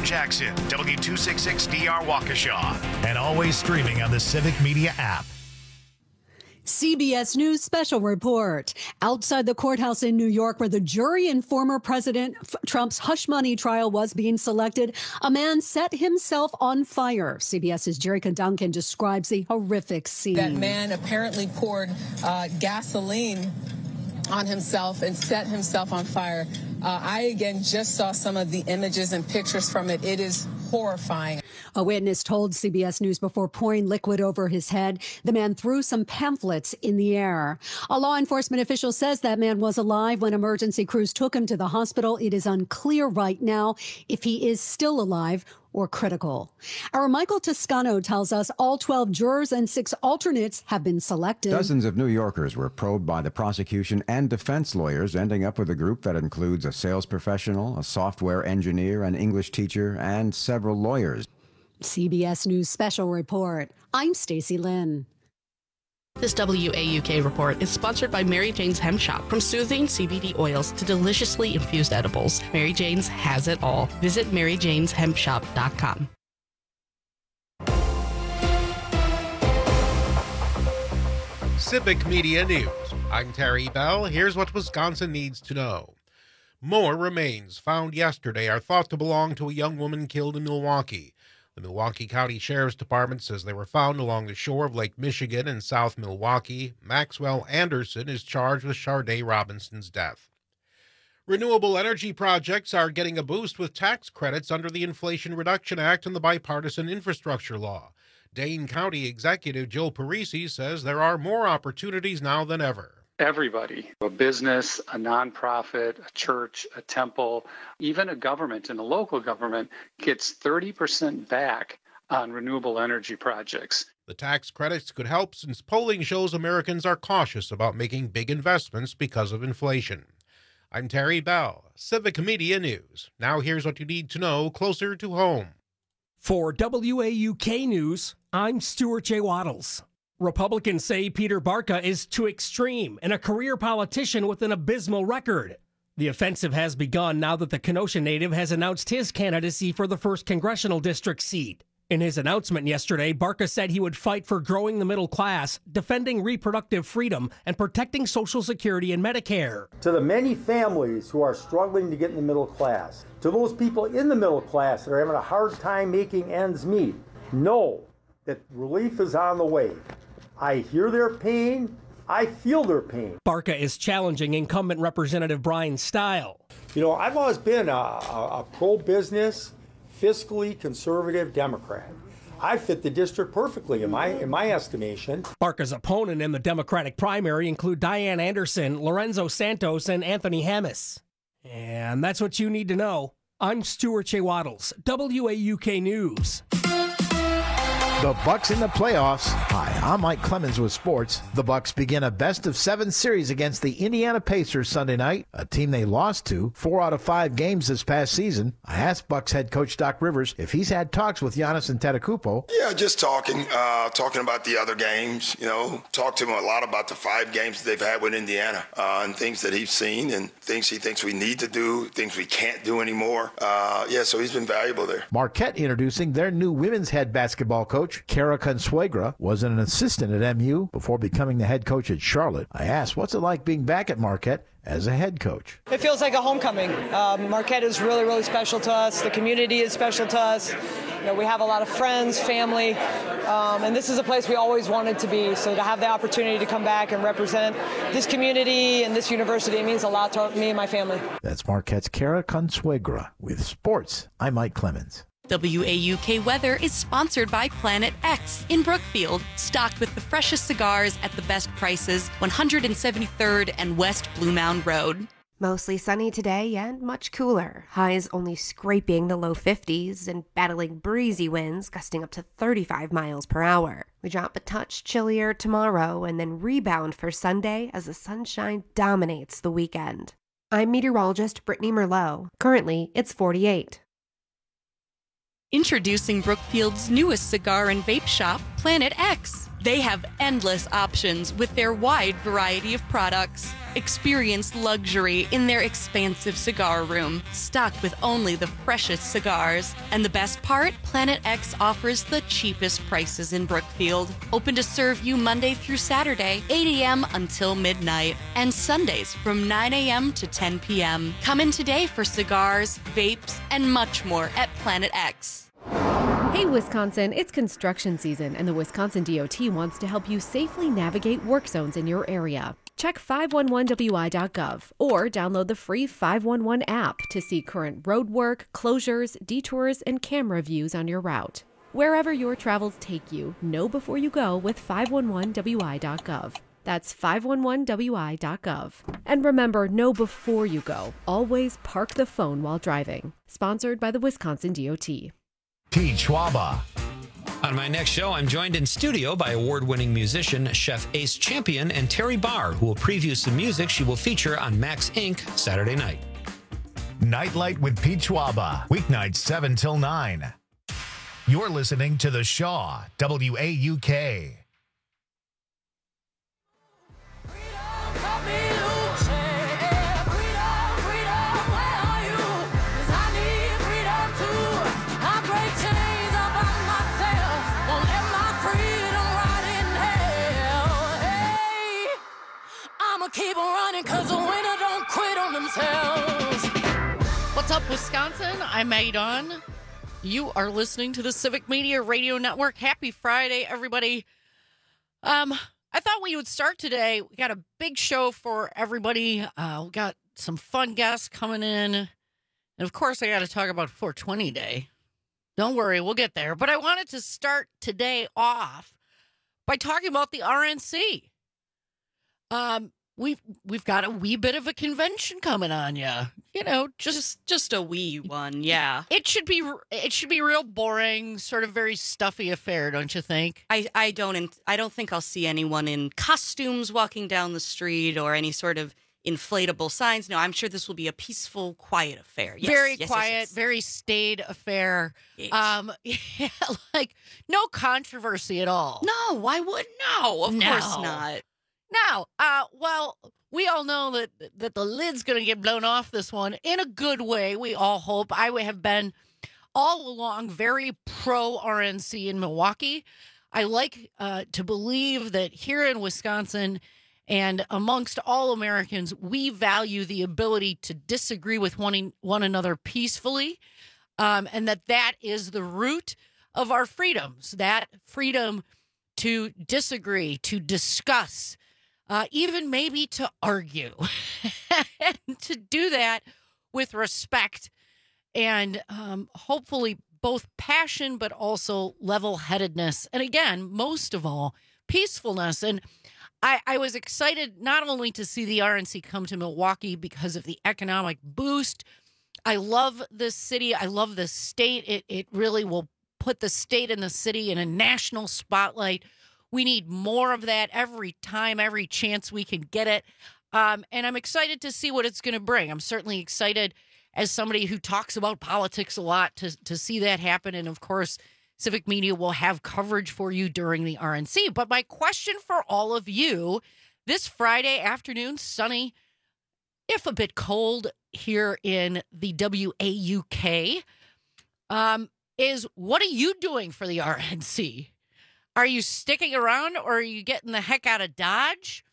Jackson, W266DR Waukesha, and always streaming on the Civic Media app. CBS News special report. Outside the courthouse in New York, where the jury in former President Trump's hush money trial was being selected, a man set himself on fire. CBS's Jerrica Duncan describes the horrific scene. That man apparently poured gasoline on himself and set himself on fire. I, again, just saw some of the images and pictures from it. It is horrifying. A witness told CBS News before pouring liquid over his head, the man threw some pamphlets in the air. A law enforcement official says that man was alive when emergency crews took him to the hospital. It is unclear right now if he is still alive or critical. Our Michael Toscano tells us all 12 jurors and 6 alternates have been selected. Dozens of New Yorkers were probed by the prosecution and defense lawyers, ending up with a group that includes a sales professional, a software engineer, an English teacher, and several lawyers. CBS News special report. I'm Stacey Lynn. This WAUK report is sponsored by Mary Jane's Hemp Shop. From soothing CBD oils to deliciously infused edibles, Mary Jane's has it all. Visit MaryJane'sHempShop.com. Civic Media News. I'm Terry Bell. Here's what Wisconsin needs to know. More remains found yesterday are thought to belong to a young woman killed in Milwaukee. The Milwaukee County Sheriff's Department says they were found along the shore of Lake Michigan in South Milwaukee. Maxwell Anderson is charged with Sharday Robinson's death. Renewable energy projects are getting a boost with tax credits under the Inflation Reduction Act and the bipartisan infrastructure law. Dane County Executive Joe Parisi says there are more opportunities now than ever. Everybody, a business, a nonprofit, a church, a temple, even a government and a local government gets 30% back on renewable energy projects. The tax credits could help since polling shows Americans are cautious about making big investments because of inflation. I'm Terry Bell, Civic Media News. Now here's what you need to know closer to home. For WAUK News, I'm Stuart J. Waddles. Republicans say Peter Barca is too extreme and a career politician with an abysmal record. The offensive has begun now that the Kenosha native has announced his candidacy for the 1st Congressional District seat. In his announcement yesterday, Barca said he would fight for growing the middle class, defending reproductive freedom, and protecting Social Security and Medicare. To the many families who are struggling to get in the middle class, to those people in the middle class that are having a hard time making ends meet, know that relief is on the way. I hear their pain. I feel their pain. Barca is challenging incumbent Representative Brian Stile. You know, I've always been a pro-business, fiscally conservative Democrat. I fit the district perfectly in my estimation. Barca's opponent in the Democratic primary include Diane Anderson, Lorenzo Santos, and Anthony Hammis. And that's what you need to know. I'm Stuart J. Waddles, WAUK News. The Bucks in the playoffs. Hi, I'm Mike Clemens with sports. The Bucks begin a best-of-7 series against the Indiana Pacers Sunday night, a team they lost to 4 out of 5 games this past season. I asked Bucks head coach Doc Rivers if he's had talks with Giannis Antetokounmpo. Yeah, just talking about the other games. You know, talked to him a lot about the 5 games they've had with Indiana and things that he's seen and things he thinks we need to do, things we can't do anymore. So he's been valuable there. Marquette introducing their new women's head basketball coach. Kara Consuegra was an assistant at MU before becoming the head coach at Charlotte. I asked, what's it like being back at Marquette as a head coach? It feels like a homecoming. Marquette is really, really special to us. The community is special to us. You know, we have a lot of friends, family, and this is a place we always wanted to be. So to have the opportunity to come back and represent this community and this university, it means a lot to me and my family. That's Marquette's Kara Consuegra. With sports, I'm Mike Clemens. WAUK Weather is sponsored by Planet X in Brookfield, stocked with the freshest cigars at the best prices, 173rd and West Blue Mound Road. Mostly sunny today and much cooler. Highs only scraping the low 50s and battling breezy winds gusting up to 35 miles per hour. We drop a touch chillier tomorrow and then rebound for Sunday as the sunshine dominates the weekend. I'm meteorologist Brittany Merlot. Currently, it's 48. Introducing Brookfield's newest cigar and vape shop, Planet X. They have endless options with their wide variety of products. Experience luxury in their expansive cigar room, stocked with only the freshest cigars. And the best part? Planet X offers the cheapest prices in Brookfield. Open to serve you Monday through Saturday, 8 a.m. until midnight, and Sundays from 9 a.m. to 10 p.m. Come in today for cigars, vapes, and much more at Planet X. Hey, Wisconsin, it's construction season, and the Wisconsin DOT wants to help you safely navigate work zones in your area. Check 511wi.gov or download the free 511 app to see current road work, closures, detours, and camera views on your route. Wherever your travels take you, know before you go with 511wi.gov. That's 511wi.gov. And remember, know before you go. Always park the phone while driving. Sponsored by the Wisconsin DOT. Pete Schwaba. On my next show, I'm joined in studio by award-winning musician, Chef Ace Champion, and Terry Barr, who will preview some music she will feature on Max Inc. Saturday night. Nightlight with Pete Schwaba. Weeknights 7 till 9. You're listening to The Shaw, WAUK. Keep on running because the winner don't quit on themselves. What's up, Wisconsin? I'm Maggie Dawn. You are listening to the Civic Media Radio Network. Happy Friday, everybody. I thought we would start today. We got a big show for everybody. We got some fun guests coming in. And, of course, I got to talk about 420 Day. Don't worry, we'll get there. But I wanted to start today off by talking about the RNC. We've got a wee bit of a convention coming on, just a wee one, yeah. It should be real boring, sort of very stuffy affair, don't you think? I don't think I'll see anyone in costumes walking down the street or any sort of inflatable signs. No, I'm sure this will be a peaceful, quiet affair. Yes, very yes, quiet, yes. Very staid affair. Yes. Like no controversy at all. No, why would no? Of course not. Now, well, we all know that the lid's going to get blown off this one in a good way, we all hope. I have been all along very pro-RNC in Milwaukee. I like to believe that here in Wisconsin and amongst all Americans, we value the ability to disagree with one another peacefully, and that is the root of our freedoms, that freedom to disagree, to discuss, even maybe to argue, and to do that with respect and hopefully both passion but also level-headedness. And again, most of all, peacefulness. And I was excited not only to see the RNC come to Milwaukee because of the economic boost. I love this city. I love this state. It really will put the state and the city in a national spotlight. We need more of that every time, every chance we can get it. And I'm excited to see what it's going to bring. I'm certainly excited as somebody who talks about politics a lot to see that happen. And, of course, Civic Media will have coverage for you during the RNC. But my question for all of you this Friday afternoon, sunny, if a bit cold here in the WAUK, is what are you doing for the RNC? Are you sticking around or are you getting the heck out of Dodge?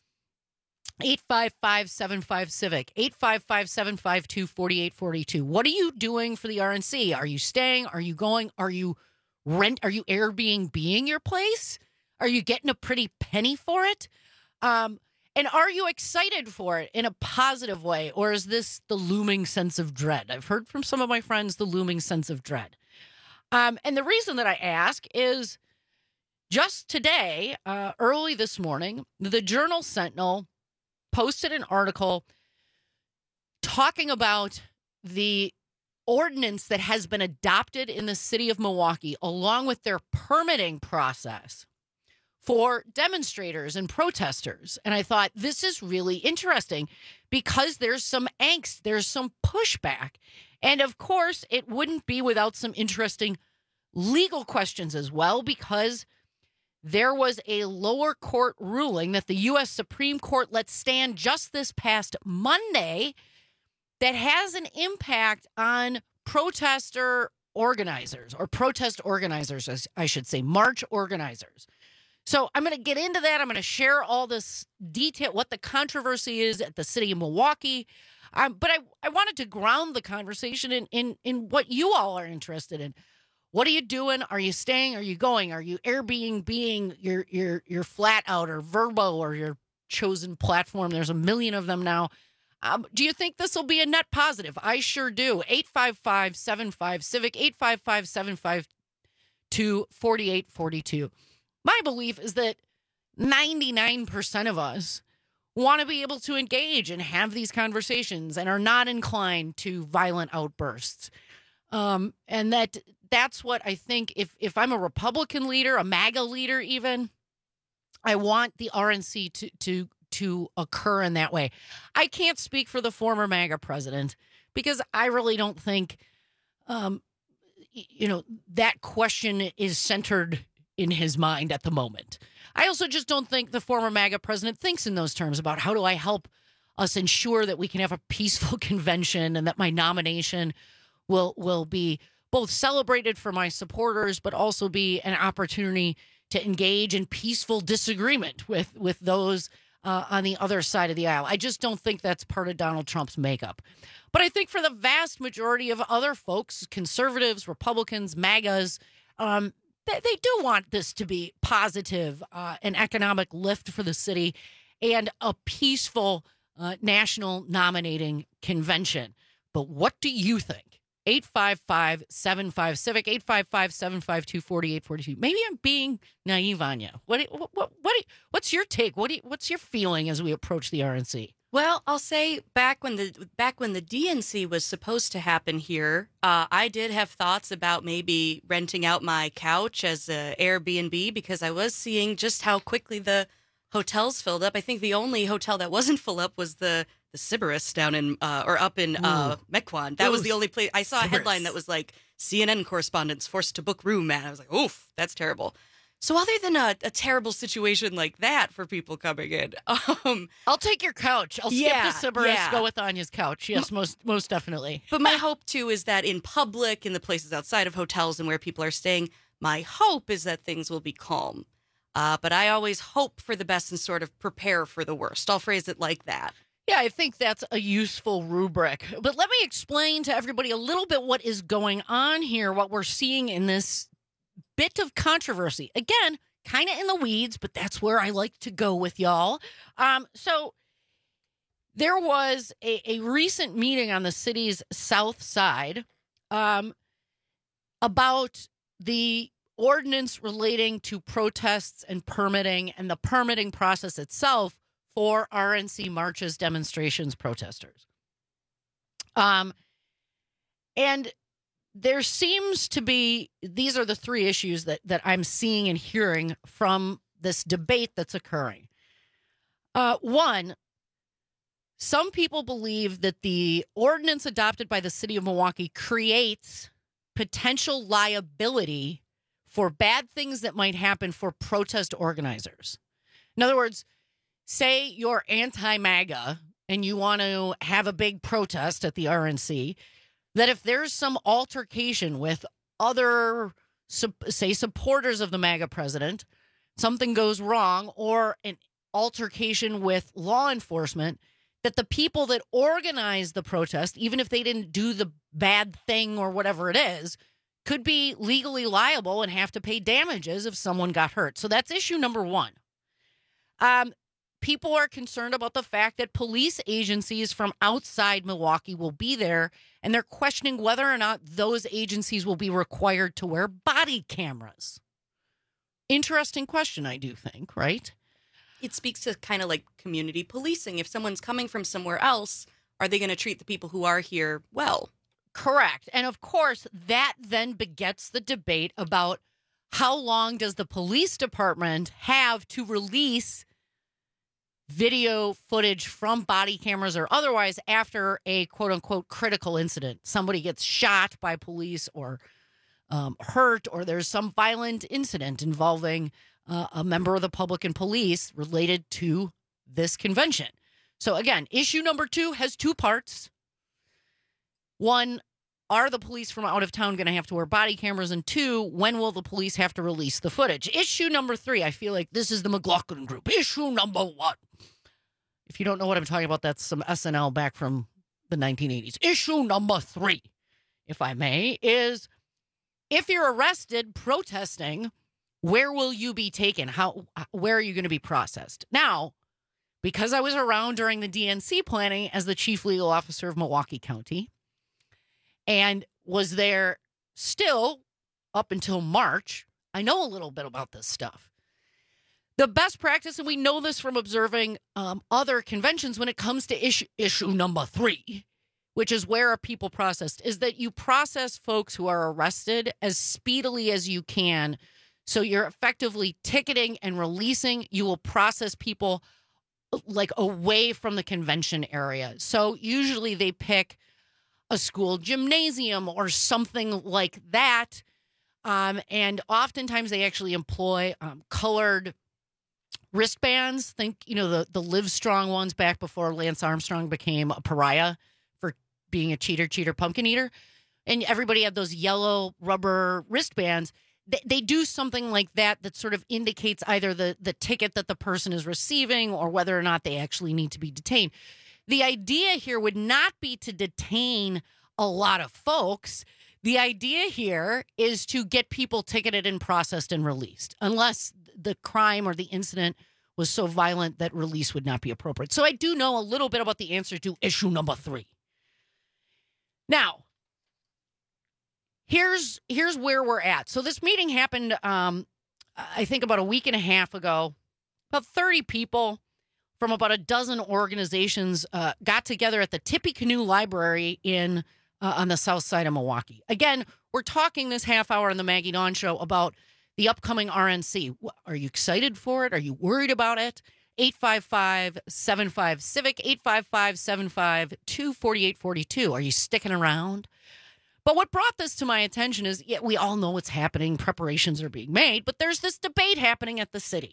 855-75-CIVIC, 855-752-4842. What are you doing for the RNC? Are you staying? Are you going? Are you Airbnb-ing your place? Are you getting a pretty penny for it? And are you excited for it in a positive way? Or is this the looming sense of dread? I've heard from some of my friends the looming sense of dread. And the reason that I ask is just today, early this morning, the Journal-Sentinel posted an article talking about the ordinance that has been adopted in the city of Milwaukee, along with their permitting process for demonstrators and protesters. And I thought, this is really interesting because there's some angst, there's some pushback. And of course, it wouldn't be without some interesting legal questions as well, because there was a lower court ruling that the U.S. Supreme Court let stand just this past Monday that has an impact on protester organizers, or protest organizers, as I should say, march organizers. So I'm going to get into that. I'm going to share all this detail, what the controversy is at the city of Milwaukee. But I wanted to ground the conversation in what you all are interested in. What are you doing? Are you staying? Are you going? Are you Airbnb-ing your flat out, or Vrbo, or your chosen platform? There's a million of them now. Do you think this will be a net positive? I sure do. 855-75-CIVIC, 855-752-4842. My belief is that 99% of us want to be able to engage and have these conversations and are not inclined to violent outbursts. And that's what I think. If I'm a Republican leader, a MAGA leader even, I want the RNC to occur in that way. I can't speak for the former MAGA president because I really don't think, that question is centered in his mind at the moment. I also just don't think the former MAGA president thinks in those terms about how do I help us ensure that we can have a peaceful convention and that my nomination will be both celebrated for my supporters, but also be an opportunity to engage in peaceful disagreement with those on the other side of the aisle. I just don't think that's part of Donald Trump's makeup. But I think for the vast majority of other folks, conservatives, Republicans, MAGAs, they do want this to be positive, an economic lift for the city, and a peaceful national nominating convention. But what do you think? 855-75-CIVIC, 855-752-4842. Maybe I'm being naive on you. What's your take? What's your feeling as we approach the RNC? Well, I'll say back when the DNC was supposed to happen here, I did have thoughts about maybe renting out my couch as an Airbnb because I was seeing just how quickly the hotels filled up. I think the only hotel that wasn't full up was the Sybaris down in up in Mequon. That was the only place. I saw a headline that was like CNN correspondents forced to book room, man. I was like, oof, that's terrible. So other than a terrible situation like that for people coming in, I'll take your couch. I'll skip the Sybaris, go with Anya's couch. Yes, most definitely. But my hope too is that in public, in the places outside of hotels and where people are staying, my hope is that things will be calm. But I always hope for the best and sort of prepare for the worst. I'll phrase it like that. Yeah, I think that's a useful rubric. But let me explain to everybody a little bit what is going on here, what we're seeing in this bit of controversy. Again, kind of in the weeds, but that's where I like to go with y'all. So there was a recent meeting on the city's south side about the ordinance relating to protests and permitting and the permitting process itself for RNC marches, demonstrations, protesters. And there seems to be, these are the three issues that I'm seeing and hearing from this debate that's occurring. One, some people believe that the ordinance adopted by the city of Milwaukee creates potential liability for bad things that might happen for protest organizers. In other words, say you're anti-MAGA and you want to have a big protest at the RNC, that if there's some altercation with other, say, supporters of the MAGA president, something goes wrong, or an altercation with law enforcement, that the people that organize the protest, even if they didn't do the bad thing or whatever it is, could be legally liable and have to pay damages if someone got hurt. So that's issue number one. People are concerned about the fact that police agencies from outside Milwaukee will be there, and they're questioning whether or not those agencies will be required to wear body cameras. Interesting question, I do think, right? It speaks to kind of like community policing. If someone's coming from somewhere else, are they going to treat the people who are here well? Correct. And of course, that then begets the debate about how long does the police department have to release video footage from body cameras or otherwise after a quote unquote critical incident. Somebody gets shot by police or hurt or there's some violent incident involving a member of the public and police related to this convention. So again, issue number 2 has 2 parts. 1, are the police from out of town going to have to wear body cameras? And 2, when will the police have to release the footage? Issue number 3, I feel like this is the McLaughlin Group. Issue number 1. If you don't know what I'm talking about, that's some SNL back from the 1980s. Issue number 3, if I may, is if you're arrested protesting, where will you be taken? Where are you going to be processed? Now, because I was around during the DNC planning as the chief legal officer of Milwaukee County and was there still up until March, I know a little bit about this stuff. The best practice, and we know this from observing other conventions when it comes to issue number 3, which is where are people processed, is that you process folks who are arrested as speedily as you can. So you're effectively ticketing and releasing. You will process people like away from the convention area. So usually they pick a school gymnasium or something like that. And oftentimes they actually employ colored wristbands. Think, the Live Strong ones back before Lance Armstrong became a pariah for being a cheater, pumpkin eater. And everybody had those yellow rubber wristbands. They do something like that sort of indicates either the ticket that the person is receiving or whether or not they actually need to be detained. The idea here would not be to detain a lot of folks. The idea here is to get people ticketed and processed and released, unless the crime or the incident was so violent that release would not be appropriate. So I do know a little bit about the answer to issue number 3. Now, here's where we're at. So this meeting happened, I think about a week and a half ago. About 30 people from about a dozen organizations got together at the Tippecanoe Library on the south side of Milwaukee. Again, we're talking this half hour on the Maggie Dawn Show about the upcoming RNC. Are you excited for it? Are you worried about it? 855-75-CIVIC, 855-75-24842. Are you sticking around? But what brought this to my attention is, we all know what's happening. Preparations are being made, but there's this debate happening at the city.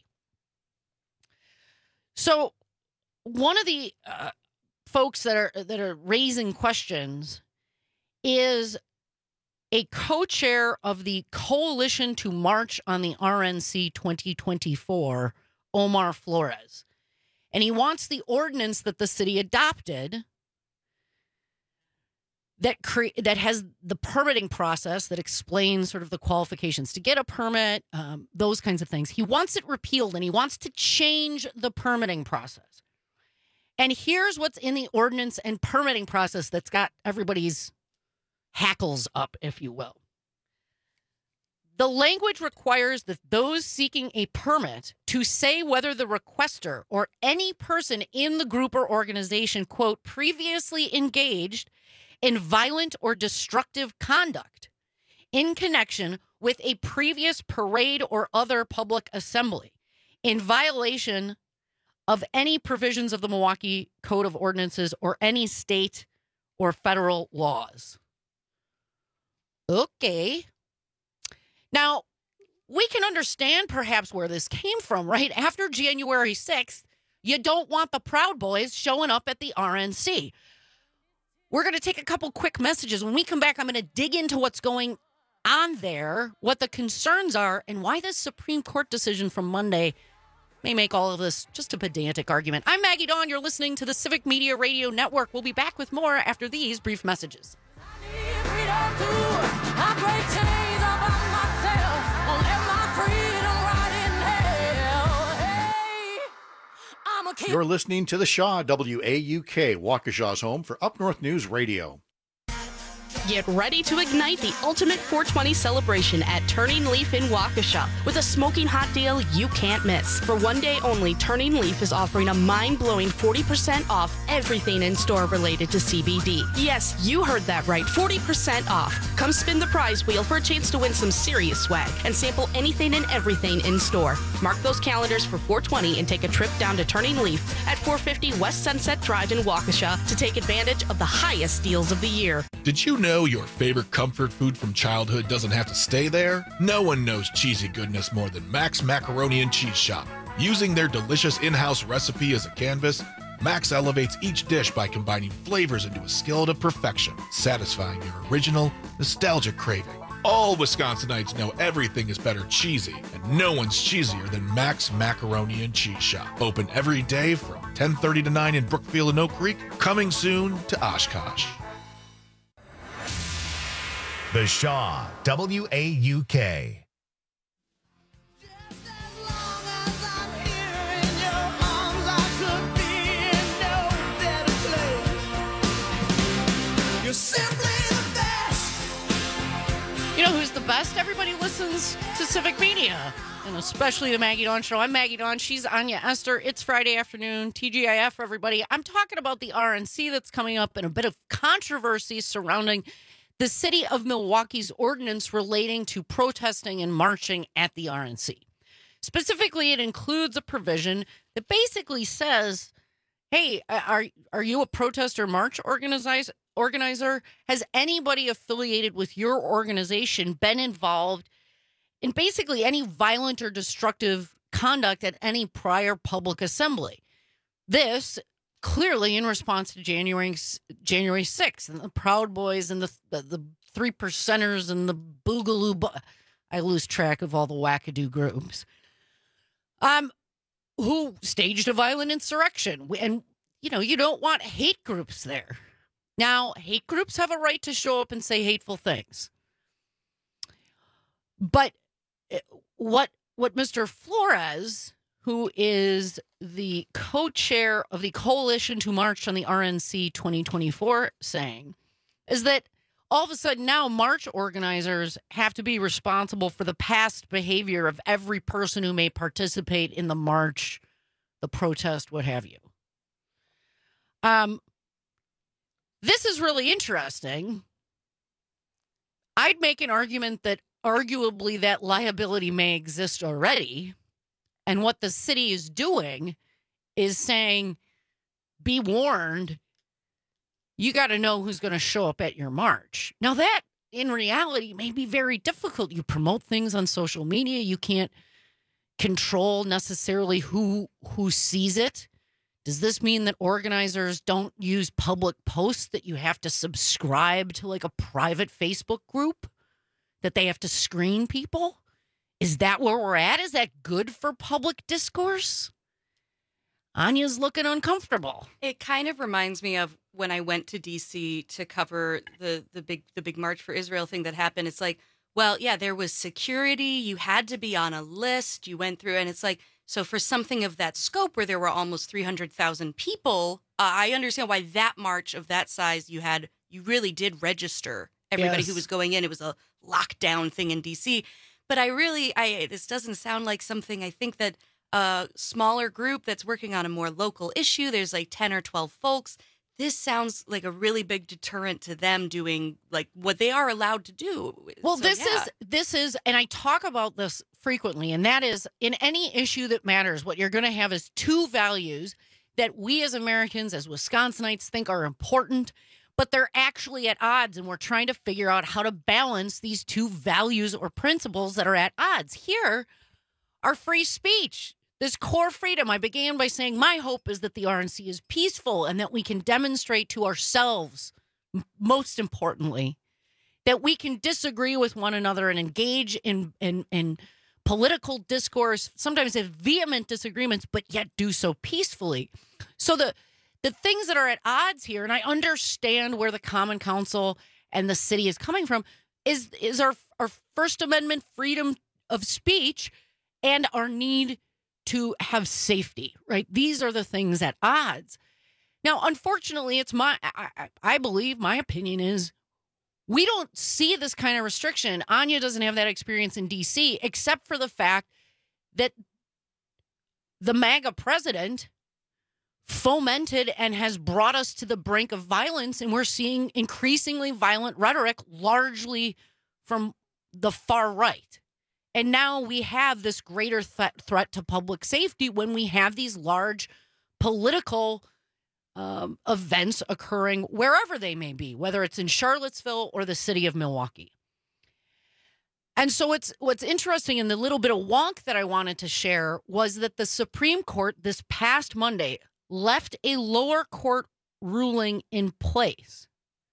So one of the folks that are raising questions is a co-chair of the Coalition to March on the RNC 2024, Omar Flores. And he wants the ordinance that the city adopted that has the permitting process that explains sort of the qualifications to get a permit, those kinds of things. He wants it repealed, and he wants to change the permitting process. And here's what's in the ordinance and permitting process that's got everybody's hackles up, if you will. The language requires that those seeking a permit to say whether the requester or any person in the group or organization, quote, previously engaged in violent or destructive conduct in connection with a previous parade or other public assembly in violation of any provisions of the Milwaukee Code of Ordinances or any state or federal laws. Okay. Now, we can understand perhaps where this came from, right? After January 6th, you don't want the Proud Boys showing up at the RNC. We're going to take a couple quick messages. When we come back, I'm going to dig into what's going on there, what the concerns are, and why this Supreme Court decision from Monday may make all of this just a pedantic argument. I'm Maggie Dawn. You're listening to the Civic Media Radio Network. We'll be back with more after these brief messages. You're listening to the Shaw, WAUK, Waukesha's home for Up North News Radio. Get ready to ignite the ultimate 420 celebration at Turning Leaf in Waukesha with a smoking hot deal you can't miss. For one day only, Turning Leaf is offering a mind-blowing 40% off everything in store related to CBD. Yes, you heard that right, 40% off. Come spin the prize wheel for a chance to win some serious swag and sample anything and everything in store. Mark those calendars for 420 and take a trip down to Turning Leaf at 450 West Sunset Drive in Waukesha to take advantage of the highest deals of the year. Did you know know your favorite comfort food from childhood doesn't have to stay there? No one knows cheesy goodness more than Max Macaroni and Cheese Shop. Using their delicious in-house recipe as a canvas, Max elevates each dish by combining flavors into a skillet of perfection, satisfying your original, nostalgic craving. All Wisconsinites know everything is better cheesy, and no one's cheesier than Max Macaroni and Cheese Shop. Open every day from 10:30 to 9 in Brookfield and Oak Creek, coming soon to Oshkosh. The Shaw, WAUK. You're simply the best. You know who's the best? Everybody listens to Civic Media, and especially the Maggie Dawn Show. I'm Maggie Dawn. She's Anya Esther. It's Friday afternoon. TGIF, everybody. I'm talking about the RNC that's coming up and a bit of controversy surrounding the city of Milwaukee's ordinance relating to protesting and marching at the RNC. Specifically, it includes a provision that basically says, hey, are you a protest or march organizer? Has anybody affiliated with your organization been involved in basically any violent or destructive conduct at any prior public assembly? This clearly in response to January 6th and the Proud Boys and the Three Percenters and the Boogaloo. I lose track of all the wackadoo groups. Who staged a violent insurrection. And, you don't want hate groups there. Now, hate groups have a right to show up and say hateful things. But what Mr. Flores, who is the co-chair of the Coalition to March on the RNC 2024, saying, is that all of a sudden now march organizers have to be responsible for the past behavior of every person who may participate in the march, the protest, what have you. This is really interesting. I'd make an argument that arguably that liability may exist already. And what the city is doing is saying, be warned, you got to know who's going to show up at your march. Now that in reality may be very difficult. You promote things on social media. You can't control necessarily who sees it. Does this mean that organizers don't use public posts, that you have to subscribe to like a private Facebook group, that they have to screen people? Is that where we're at? Is that good for public discourse? Anya's looking uncomfortable. It kind of reminds me of when I went to D.C. to cover the big March for Israel thing that happened. It's like, well, yeah, there was security. You had to be on a list. You went through, and it's like, so for something of that scope where there were almost 300,000 people, I understand why that march of that size you really did register everybody who was going in. It was a lockdown thing in D.C. But this doesn't sound like something I think that a smaller group that's working on a more local issue. There's like 10 or 12 folks. This sounds like a really big deterrent to them doing like what they are allowed to do. Well, this is, and I talk about this frequently, and that is in any issue that matters, what you're going to have is two values that we as Americans, as Wisconsinites, think are important, but they're actually at odds, and we're trying to figure out how to balance these two values or principles that are at odds. Here, our free speech, this core freedom. I began by saying my hope is that the RNC is peaceful and that we can demonstrate to ourselves, most importantly, that we can disagree with one another and engage in political discourse, sometimes have vehement disagreements, but yet do so peacefully. So the things that are at odds here, and I understand where the Common Council and the city is coming from, is our First Amendment freedom of speech and our need to have safety, right? These are the things at odds. Now, unfortunately, I believe my opinion is we don't see this kind of restriction. Anya doesn't have that experience in D.C., except for the fact that the MAGA president fomented and has brought us to the brink of violence, and we're seeing increasingly violent rhetoric, largely from the far right. And now we have this greater threat to public safety when we have these large political events occurring wherever they may be, whether it's in Charlottesville or the city of Milwaukee. And so what's interesting in the little bit of wonk that I wanted to share was that the Supreme Court this past Monday left a lower court ruling in place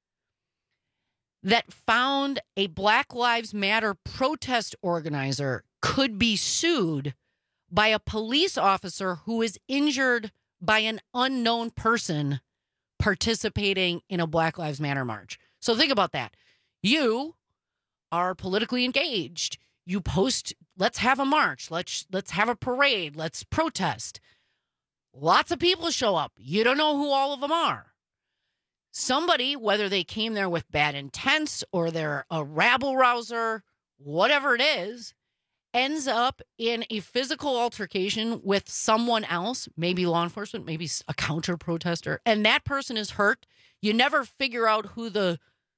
that found a Black Lives Matter protest organizer could be sued by a police officer who is injured by an unknown person participating in a Black Lives Matter march. So think about that. You are politically engaged. You post, let's have a march. Let's have a parade. Let's protest. Lots of people show up. You don't know who all of them are. Somebody, whether they came there with bad intents or they're a rabble-rouser, whatever it is, ends up in a physical altercation with someone else, maybe law enforcement, maybe a counter-protester, and that person is hurt. You never figure out who the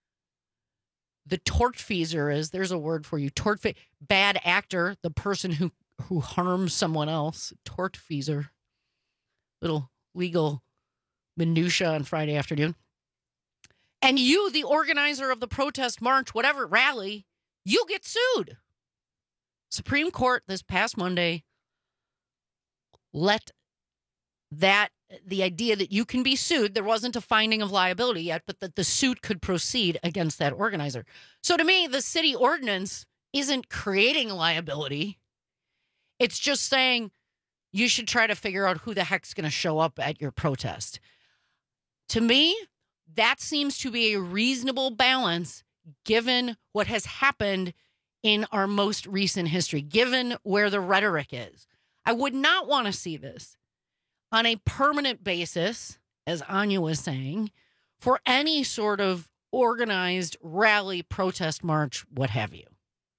tortfeasor is. There's a word for you. Bad actor, the person who harms someone else. Tortfeasor. Little legal minutia on Friday afternoon. And you, the organizer of the protest march, whatever rally, you get sued. Supreme Court this past Monday let the idea that you can be sued, there wasn't a finding of liability yet, but that the suit could proceed against that organizer. So to me, the city ordinance isn't creating liability. It's just saying you should try to figure out who the heck's going to show up at your protest. To me, that seems to be a reasonable balance given what has happened in our most recent history, given where the rhetoric is. I would not want to see this on a permanent basis, as Anya was saying, for any sort of organized rally, protest, march, what have you.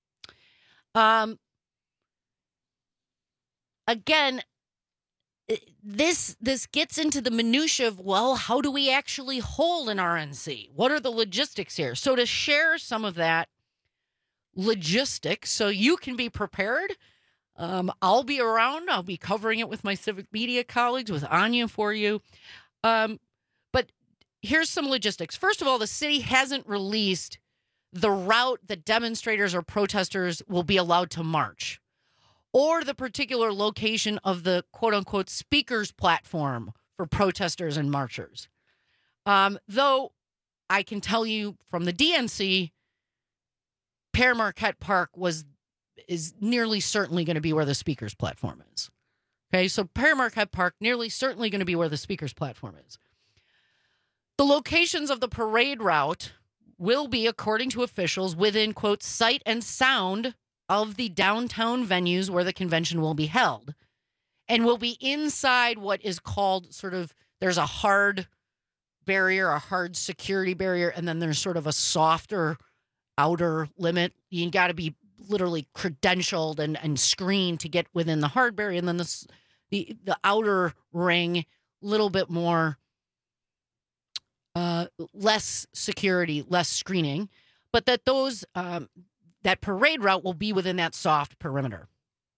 Again, this gets into the minutia of, well, how do we actually hold an RNC? What are the logistics here? So to share some of that logistics so you can be prepared, I'll be around. I'll be covering it with my civic media colleagues, with Anya for you. But here's some logistics. First of all, the city hasn't released the route that demonstrators or protesters will be allowed to march, or the particular location of the quote-unquote speakers platform for protesters and marchers. Though I can tell you from the DNC, Père Marquette Park is nearly certainly going to be where the speakers platform is. Okay, so Père Marquette Park, nearly certainly going to be where the speakers platform is. The locations of the parade route will be, according to officials, within, quote, sight and sound of the downtown venues where the convention will be held, and will be inside what is called sort of, there's a hard barrier, a hard security barrier, and then there's sort of a softer outer limit. You got to be literally credentialed and screened to get within the hard barrier, and then the outer ring, little bit more, less security, less screening, but that those that parade route will be within that soft perimeter.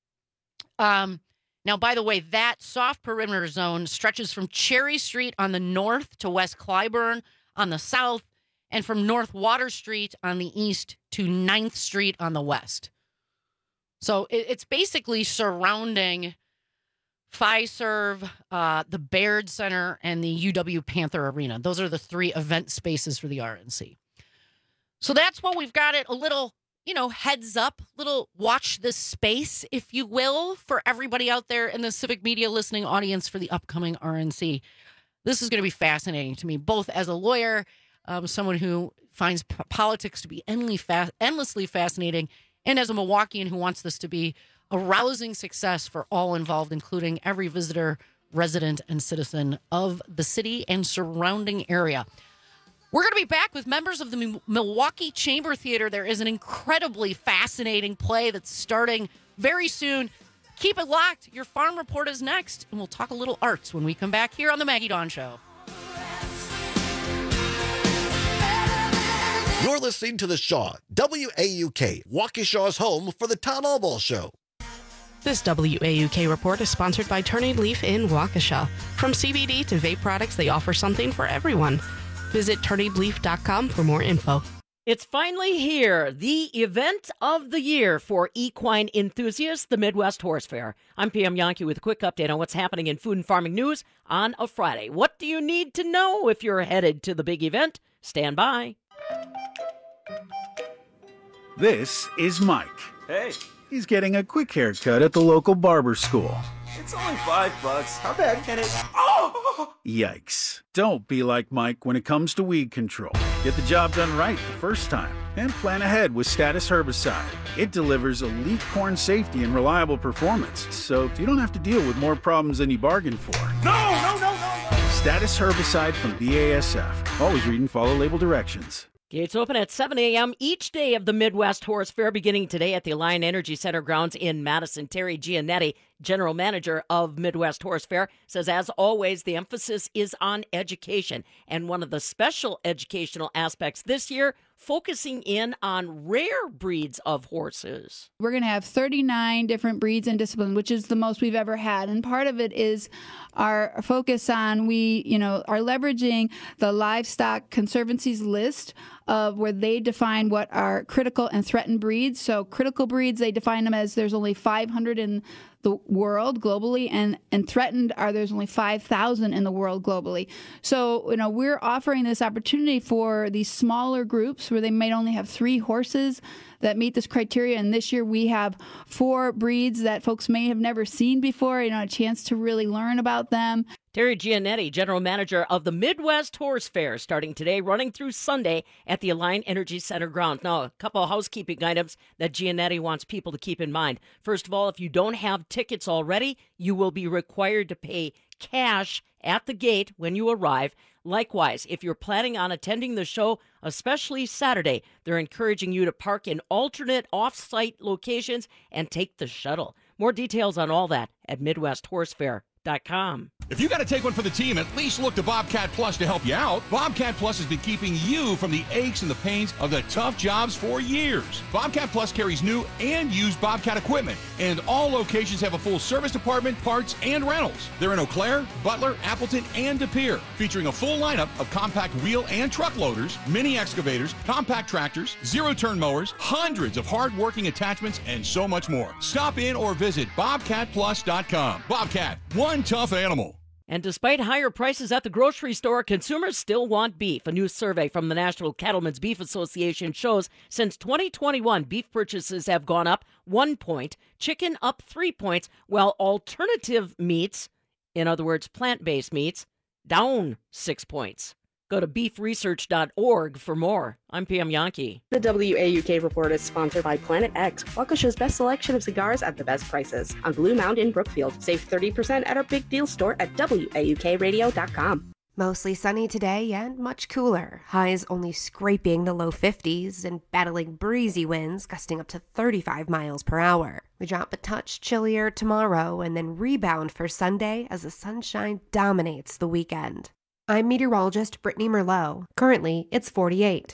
Now, by the way, that soft perimeter zone stretches from Cherry Street on the north to West Clybourn on the south, and from North Water Street on the east to 9th Street on the west. So it's basically surrounding Fiserv, the Baird Center, and the UW Panther Arena. Those are the three event spaces for the RNC. So that's what we've got it a little, heads up, little watch this space, if you will, for everybody out there in the civic media listening audience for the upcoming RNC. This is going to be fascinating to me, both as a lawyer, someone who finds politics to be endlessly fascinating, and as a Milwaukeean who wants this to be a rousing success for all involved, including every visitor, resident, and citizen of the city and surrounding area. We're going to be back with members of the Milwaukee Chamber Theater. There is an incredibly fascinating play that's starting very soon. Keep it locked. Your Farm Report is next, and we'll talk a little arts when we come back here on The Maggie Dawn Show. You're listening to The Shaw, WAUK, Waukesha's home for the Town Hall Ball Show. This WAUK report is sponsored by Turning Leaf in Waukesha. From CBD to vape products, they offer something for everyone. Visit turningleaf.com for more info. It's finally here, the event of the year for equine enthusiasts, the Midwest Horse Fair. I'm PM Yankee with a quick update on what's happening in food and farming news on a Friday. What do you need to know if you're headed to the big event? Stand by. This is Mike. Hey. He's getting a quick haircut at the local barber school. It's only $5. How bad can it... Oh! Yikes. Don't be like Mike when it comes to weed control. Get the job done right the first time and plan ahead with Status Herbicide. It delivers elite corn safety and reliable performance, so you don't have to deal with more problems than you bargained for. No! Status Herbicide from BASF. Always read and follow label directions. Gates open at 7 a.m. each day of the Midwest Horse Fair, beginning today at the Alliant Energy Center grounds in Madison. Terry Giannetti, general manager of Midwest Horse Fair, says, as always, the emphasis is on education. And one of the special educational aspects this year, focusing in on rare breeds of horses. We're going to have 39 different breeds and disciplines, which is the most we've ever had. And part of it is our focus on, are leveraging the Livestock Conservancy's list of where they define what are critical and threatened breeds. So critical breeds, they define them as there's only 500 in the world globally, and threatened are there's only 5,000 in the world globally. So, we're offering this opportunity for these smaller groups where they might only have 3 horses that meet this criteria. And this year we have 4 breeds that folks may have never seen before, a chance to really learn about them. Terry Giannetti, general manager of the Midwest Horse Fair, starting today, running through Sunday at the Alliant Energy Center grounds. Now, a couple of housekeeping items that Giannetti wants people to keep in mind. First of all, if you don't have tickets already, you will be required to pay cash at the gate when you arrive. Likewise, if you're planning on attending the show, especially Saturday, they're encouraging you to park in alternate off-site locations and take the shuttle. More details on all that at MidwestHorseFair.com. If you got to take one for the team, at least look to Bobcat Plus to help you out. Bobcat Plus has been keeping you from the aches and the pains of the tough jobs for years. Bobcat Plus carries new and used Bobcat equipment, and all locations have a full service department, parts, and rentals. They're in Eau Claire, Butler, Appleton, and De Pere, featuring a full lineup of compact wheel and truck loaders, mini excavators, compact tractors, zero-turn mowers, hundreds of hard-working attachments, and so much more. Stop in or visit BobcatPlus.com. Bobcat, one tough animal. And despite higher prices at the grocery store, consumers still want beef. A new survey from the National Cattlemen's Beef Association shows since 2021, beef purchases have gone up 1 point, chicken up 3 points, while alternative meats, in other words, plant-based meats, down 6 points. Go to beefresearch.org for more. I'm PM Yankee. The WAUK report is sponsored by Planet X, Waukesha's best selection of cigars at the best prices. On Blue Mound in Brookfield. Save 30% at our big deal store at WAUKradio.com. Mostly sunny today and much cooler. Highs only scraping the low 50s and battling breezy winds gusting up to 35 miles per hour. We drop a touch chillier tomorrow and then rebound for Sunday as the sunshine dominates the weekend. I'm meteorologist Brittany Merlot. Currently, it's 48.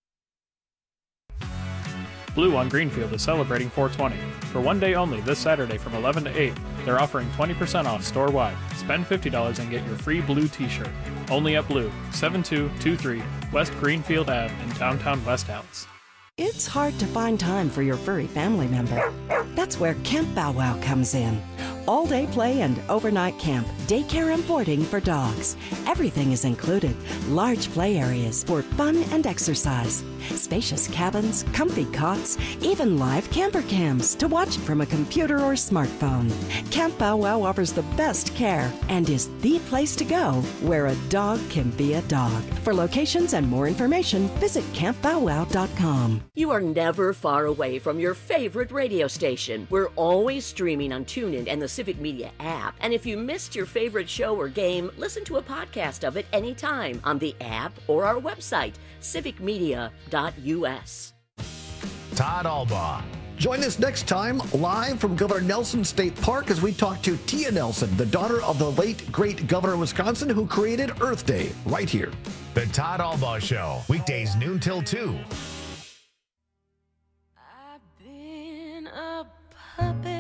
Blue on Greenfield is celebrating 420. For one day only this Saturday from 11 to 8, they're offering 20% off store-wide. Spend $50 and get your free Blue t-shirt. Only at Blue, 7223 West Greenfield Ave in downtown West Allis. It's hard to find time for your furry family member. That's where Camp Bow Wow comes in. All-day play and overnight camp, daycare and boarding for dogs. Everything is included. Large play areas for fun and exercise. Spacious cabins, comfy cots, even live camper cams to watch from a computer or smartphone. Camp Bow Wow offers the best care and is the place to go where a dog can be a dog. For locations and more information, visit campbowwow.com. You are never far away from your favorite radio station. We're always streaming on TuneIn and the Civic Media app. And if you missed your favorite show or game, listen to a podcast of it anytime on the app or our website, civicmedia.us. Todd Albaugh. Join us next time live from Governor Nelson State Park as we talk to Tia Nelson, the daughter of the late, great governor of Wisconsin who created Earth Day, right here. The Todd Albaugh Show, weekdays noon till 2. I've been a puppet upon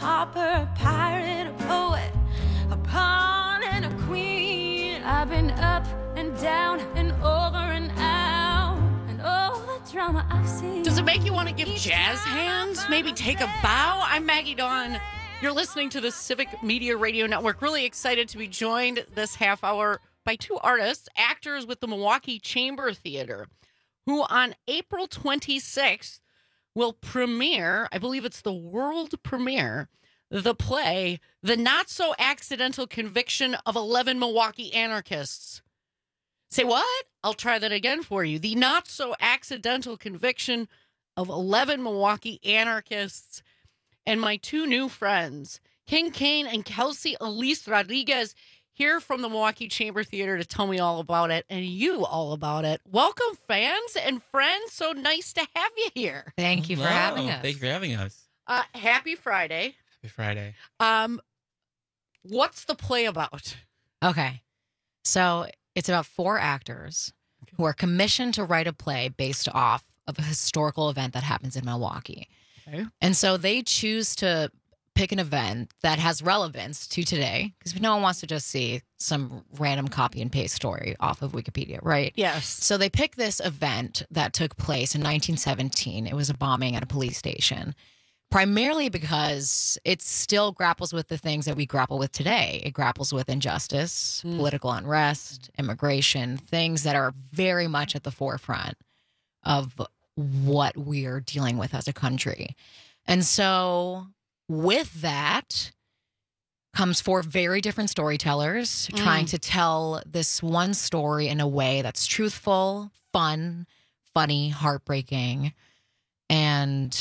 pauper, a pirate, a poet, a pawn and a queen. I've been up and down and over and out, and all the drama I've seen. Does it make you want to give jazz hands? Maybe take a bow? I'm Maggie Dawn. You're listening to the Civic Media Radio Network. Really excited to be joined this half hour by two artists, actors with the Milwaukee Chamber Theater, who on April 26th will premiere, I believe it's the world premiere, the play, The Not So Accidental Conviction of 11 Milwaukee Anarchists. Say what? I'll try that again for you. The Not So Accidental Conviction of 11 Milwaukee Anarchists. And my two new friends, King Kane and Kelsey Elise Rodriguez, here from the Milwaukee Chamber Theater to tell me all about it and you all about it. Welcome, fans and friends. So nice to have you here. Thank you for having us. Thank you for having us. Happy Friday. Happy Friday. What's the play about? Okay. So it's about 4 actors who are commissioned to write a play based off of a historical event that happens in Milwaukee. Okay. And so they choose to pick an event that has relevance to today, because no one wants to just see some random copy and paste story off of Wikipedia, right? Yes. So they pick this event that took place in 1917. It was a bombing at a police station, primarily because it still grapples with the things that we grapple with today. It grapples with injustice, political unrest, immigration, things that are very much at the forefront of what we are dealing with as a country. And so with that comes 4 very different storytellers trying to tell this one story in a way that's truthful, fun, funny, heartbreaking. And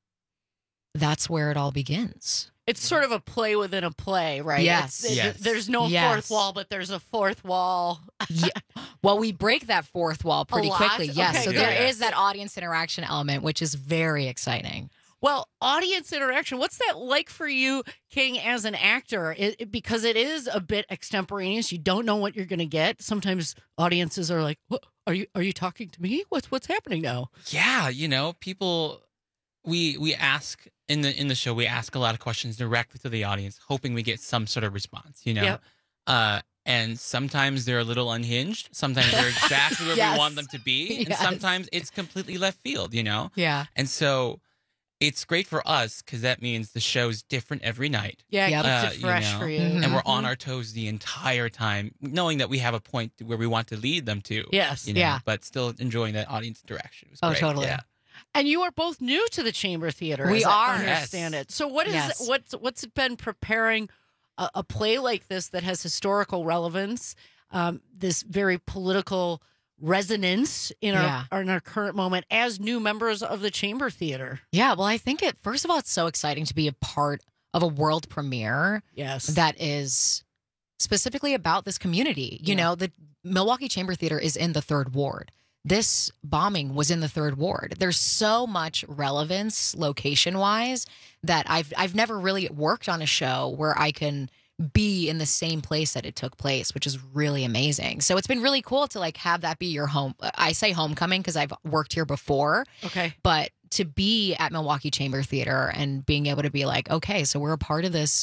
that's where it all begins. It's sort of a play within a play, right? Yes. There's no fourth wall, but there's a fourth wall. Yeah. Well, we break that fourth wall pretty quickly. Yes. Okay, so good. there is that audience interaction element, which is very exciting. Well, audience interaction, what's that like for you, King, as an actor? Because it is a bit extemporaneous. You don't know what you're going to get. Sometimes audiences are like, what, are you talking to me? What's happening now? Yeah, people, we ask in the show, we ask a lot of questions directly to the audience, hoping we get some sort of response, Yep. And sometimes they're a little unhinged. Sometimes they're exactly where Yes. we want them to be. And Yes. sometimes it's completely left field, Yeah. And so it's great for us because that means the show's different every night. Yeah, it keeps it fresh for you. And we're on our toes the entire time, knowing that we have a point where we want to lead them to. Yes. Yeah. But still enjoying that audience interaction. It was Oh, great. totally. Yeah. And you are both new to the Chamber Theater. We as are. I understand it. So what is Yes. what's it been preparing a play like this that has historical relevance, this very political resonance in our current moment as new members of the Chamber Theater? Yeah, well, I think first of all, it's so exciting to be a part of a world premiere. Yes. That is specifically about this community. You know, the Milwaukee Chamber Theater is in the 3rd Ward. This bombing was in the 3rd Ward. There's so much relevance location-wise that I've never really worked on a show where I can be in the same place that it took place, which is really amazing. So it's been really cool to have that be your home. I say homecoming because I've worked here before. Okay. But to be at Milwaukee Chamber Theater and being able to be like, okay, so we're a part of this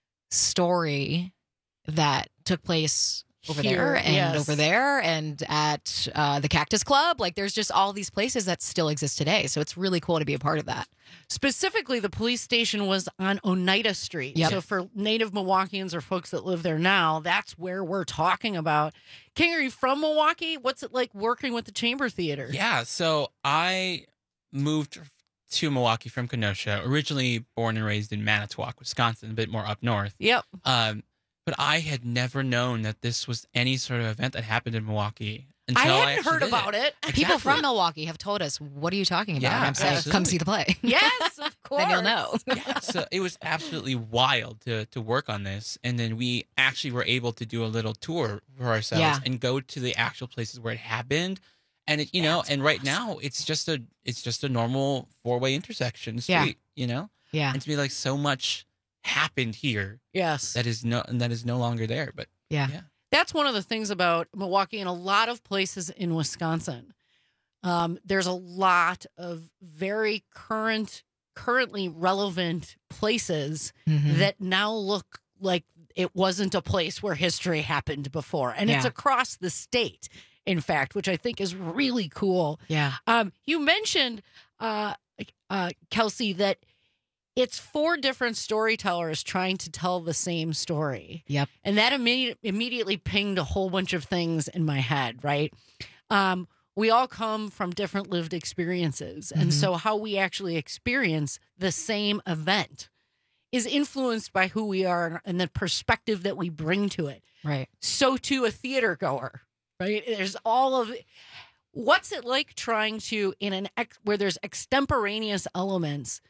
story that took place over there and over there and at the Cactus Club. There's just all these places that still exist today. So it's really cool to be a part of that. Specifically, the police station was on Oneida Street. Yep. So for native Milwaukeeans or folks that live there now, that's where we're talking about. King, are you from Milwaukee? What's it like working with the Chamber Theater? Yeah. So I moved to Milwaukee from Kenosha, originally born and raised in Manitowoc, Wisconsin, a bit more up north. Yep. But I had never known that this was any sort of event that happened in Milwaukee I until hadn't heard about it. People from Milwaukee have told us, what are you talking about? Yeah, And I'm saying, absolutely. come see the play. Yes, of course. Then you'll know. Yeah, so it was absolutely wild to work on this, and then we actually were able to do a little tour for ourselves and go to the actual places where it happened. And it, and right now it's just a normal 4-way intersection street, Yeah. and to be like so much happened here. Yes, that is no longer there. But yeah. That's one of the things about Milwaukee and a lot of places in Wisconsin. There's a lot of very current currently relevant places that now look like it wasn't a place where history happened before. And it's across the state, in fact, which I think is really cool. Yeah. You mentioned, Kelsey, that it's 4 different storytellers trying to tell the same story. Yep. And that immediately pinged a whole bunch of things in my head, right? We all come from different lived experiences. And so how we actually experience the same event is influenced by who we are and the perspective that we bring to it. Right. So too a theater goer, right? There's all of it. What's it like trying to, where there's extemporaneous elements,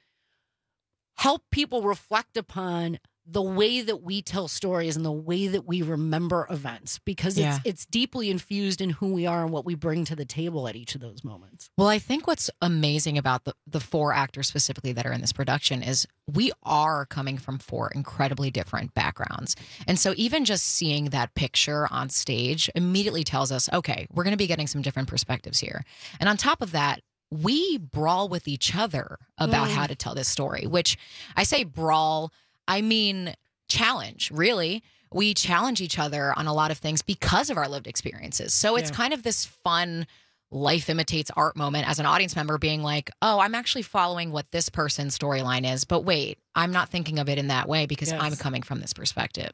help people reflect upon the way that we tell stories and the way that we remember events, because it's deeply infused in who we are and what we bring to the table at each of those moments. Well, I think what's amazing about the 4 actors specifically that are in this production is we are coming from 4 incredibly different backgrounds. And so even just seeing that picture on stage immediately tells us, okay, we're going to be getting some different perspectives here. And on top of that, we brawl with each other about how to tell this story, which I say brawl, I mean challenge, really. We challenge each other on a lot of things because of our lived experiences. So it's kind of this fun life imitates art moment as an audience member being like, oh, I'm actually following what this person's storyline is. But wait, I'm not thinking of it in that way because I'm coming from this perspective.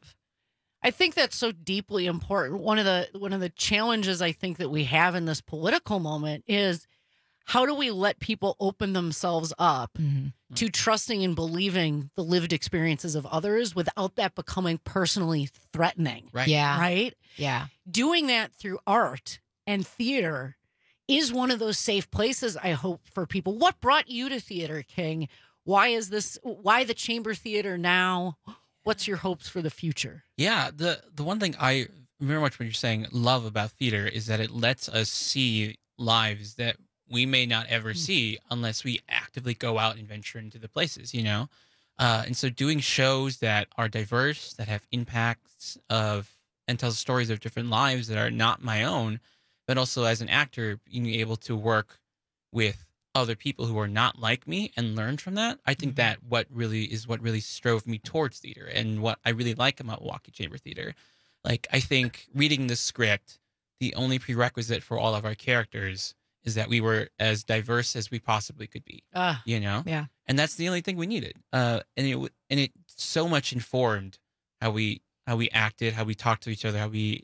I think that's so deeply important. One of the challenges I think that we have in this political moment is, how do we let people open themselves up to trusting and believing the lived experiences of others without that becoming personally threatening? Right. Yeah. Right? Yeah. Doing that through art and theater is one of those safe places, I hope, for people. What brought you to Theater King? Why the Chamber Theater now? What's your hopes for the future? Yeah. The one thing I very much when you're saying love about theater is that it lets us see lives that we may not ever see unless we actively go out and venture into the places, you know? And so doing shows that are diverse, that have impacts and tell stories of different lives that are not my own, but also as an actor, being able to work with other people who are not like me and learn from that. I think that what really strove me towards theater and what I really like about Milwaukee Chamber Theater. Like, I think reading the script, the only prerequisite for all of our characters is that we were as diverse as we possibly could be, you know? Yeah. And that's the only thing we needed. And it so much informed how we acted, how we talked to each other, how we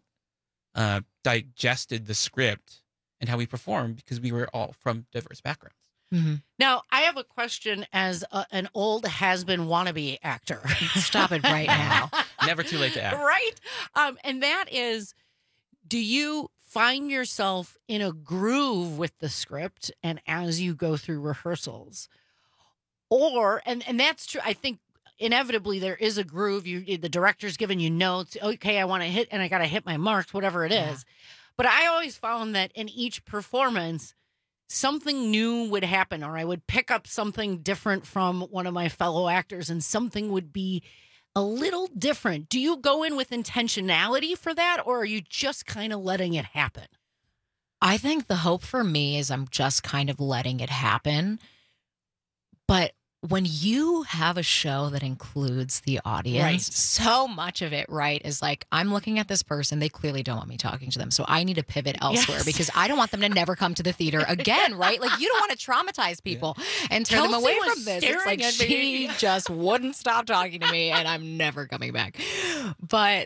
digested the script, and how we performed, because we were all from diverse backgrounds. Now, I have a question as an old has-been wannabe actor. Stop it right now. Never too late to act. Right? And that is, do you find yourself in a groove with the script and as you go through rehearsals? Or, and that's true, I think inevitably there is a groove. The director's giving you notes. Okay, I want to hit, and I got to hit my marks, whatever it is. But I always found that in each performance, something new would happen, or I would pick up something different from one of my fellow actors, and something would be a little different. Do you go in with intentionality for that, or are you just kind of letting it happen? I think the hope for me is I'm just kind of letting it happen. But when you have a show that includes the audience, so much of it, right, is like, I'm looking at this person. They clearly don't want me talking to them. So I need to pivot elsewhere because I don't want them to never come to the theater again, right? Like, you don't want to traumatize people and turn them away from this. It's like, she just wouldn't stop talking to me and I'm never coming back. But,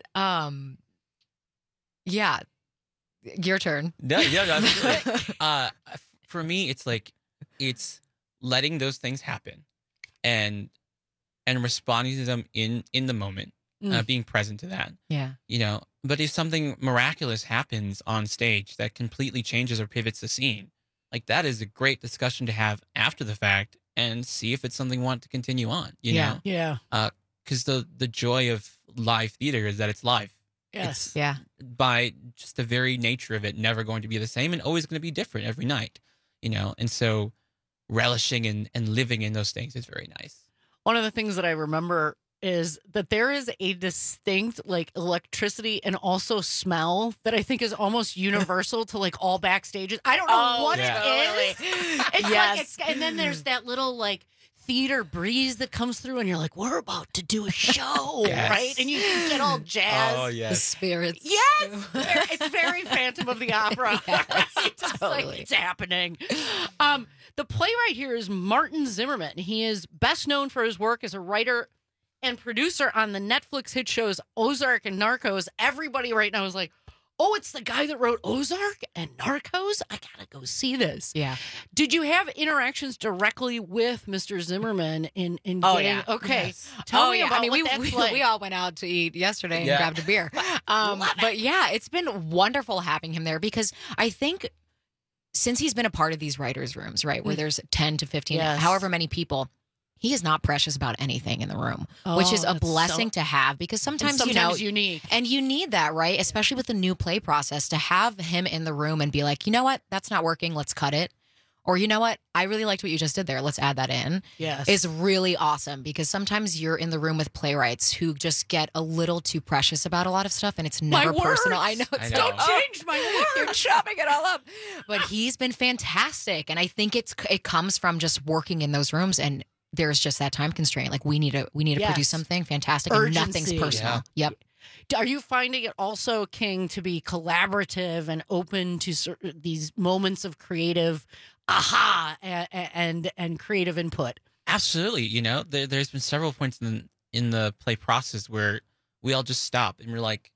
yeah, your turn. Yeah, for me, it's like, it's letting those things happen. And responding to them in the moment, being present to that. Yeah. You know, but if something miraculous happens on stage that completely changes or pivots the scene, like, that is a great discussion to have after the fact and see if it's something we want to continue on, you know? Yeah. Because the joy of live theater is that it's live. Yes. It's, by just the very nature of it, never going to be the same and always going to be different every night, you know? And so relishing and living in those things is very nice. One of the things that I remember is that there is a distinct, like, electricity and also smell that I think is almost universal to, like, all backstages. I don't know what it is. It's like, and then there's that little, like, theater breeze that comes through, and you're like, we're about to do a show, Yes. right? And you get all jazzed. Oh, yes. The spirits. Yes, it's very Phantom of the Opera. Yes, It's totally. like, it's happening. The playwright here is Martin Zimmerman. He is best known for his work as a writer and producer on the Netflix hit shows Ozark and Narcos. Everybody right now is like, oh, it's the guy that wrote Ozark and Narcos? I gotta go see this. Yeah. Did you have interactions directly with Mr. Zimmerman in Oh, getting, yeah. Okay. Yes. Tell me about we, what that's we, like. we all went out to eat yesterday and Yeah. grabbed a beer. But yeah, it's been wonderful having him there because I think since he's been a part of these writers' rooms, right, where there's 10 to 15, Yes. however many people, he is not precious about anything in the room, which is a that's blessing so- to have because sometimes unique. and you need that, right? Especially with the new play process to have him in the room and be like, you know what, that's not working. Let's cut it. Or you know what, I really liked what you just did there. Let's add that in. Yes. Is really awesome because sometimes you're in the room with playwrights who just get a little too precious about a lot of stuff and it's never personal. I know. It's I know. Don't change my words. You're chopping it all up. But he's been fantastic. And I think it comes from just working in those rooms and there's just that time constraint. Like we need to Yes. produce something fantastic and nothing's Urgency. personal. Yep. Are you finding it also, King, to be collaborative and open to these moments of creative aha and creative input? Absolutely. You know, there's been several points in the play process where we all just stop and we're like,